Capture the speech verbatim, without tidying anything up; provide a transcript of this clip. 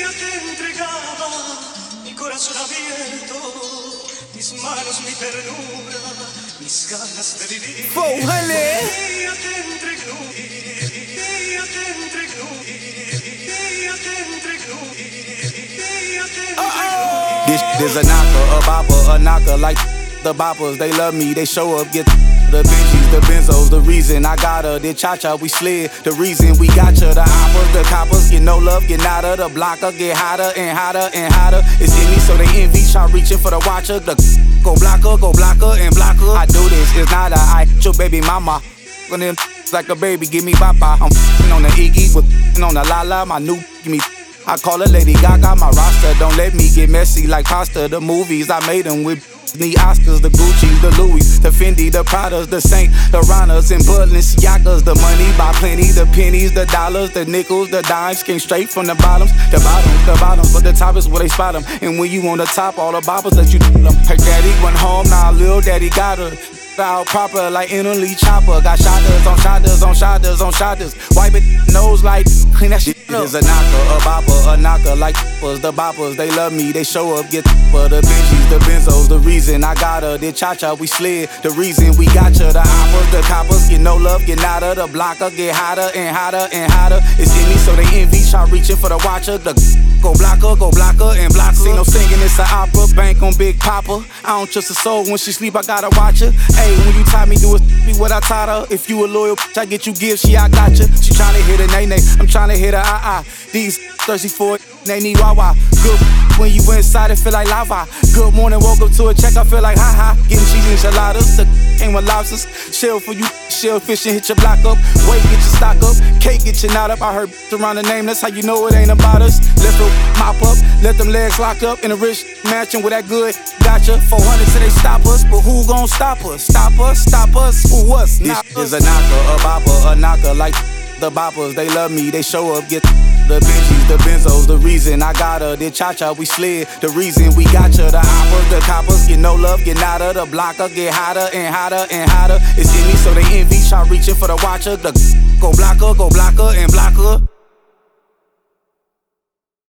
Ella te entregaba mi corazón abierto, mis manos, mi ternura, mis ganas de vivir. four hundred. Ella te entregó, ella te entregó, ella te entregó, ella te entregó. This is a knocker, a bopper, a knocker like the boppers. They love me, they show up, get the Benjis, the Benzos. The reason I got her, did cha-cha, we slid. The reason we got you, the hoppers, the coppers. Get no love, get nada. The blocker get hotter and hotter and hotter. It's in me, so they envy. Try reaching for the watcher. The go blocker, go blocker and blocker. I do this, it's not a I. Your baby mama. On them like a baby, give me papa. I'm f***ing on the Iggy, with f***ing on the Lala. My new, give me. I call her Lady Gaga, my roster. Don't let me get messy like pasta. The movies I made them with the Oscars, the Gucci's, the Louis, the Fendi, the Pradas, the Saint, the Ranas, and Balenciagas. The money by plenty, the pennies, the dollars, the nickels, the dimes came straight from the bottoms, the bottoms, the bottoms. But the top is where they spot them. And when you on the top, all the boppers that you them. Her daddy went home, now little daddy got her. Out proper like Italy chopper. Got shotters on shotters on shotters on shotters. Wipe it nose like clean that shit. It is a knocker, a bopper, a knocker like was the boppers. They love me, they show up, get for the Benjis, the Benzos. The reason I got her, did cha-cha, we slid. The reason we got you, the hoppers, the coppers. Get no love, get nada. The blocker get hotter and hotter and hotter. It's in me, so they envy. Try reaching for the watcher. The go blocker, go blocker and blocker. See no singing, it's an opera. Bank on Big Papa. I don't trust a soul when she sleep, I gotta watch her. Hey, when you taught me, do it, be what I taught her. If you a loyal, I get you gifts, yeah, I got you. She tryna hit a nay nay, I'm tryna hit a ah ah. These thirsty for it, they need wah-wah. Good when you inside, it feel like lava. Good morning, woke up to a check, I feel like ha ha. Getting cheese enchiladas, the came with lobsters. Shell for you, shell fishing, hit your block up. Wait, get your stock up. Cake, get your knot up. I heard around the name, that's how you know it ain't about us. Let them mop up, let them legs lock up. In a rich mansion with that good, gotcha. four hundred till they stop us, but who gon' stop us? Stop us, stop us, who us? Not us. Is a knocker, a bopper, a knocker like the boppers. They love me, they show up, get the Benjis, the Benzos. The reason I got her, did cha-cha, we slid. The reason we got you, the hoppers, the coppers. Get no love, get nada. The blocker get hotter and hotter and hotter. It's in me, so they envy. Try reaching for the watcher. The go blocker, go blocker and blocker.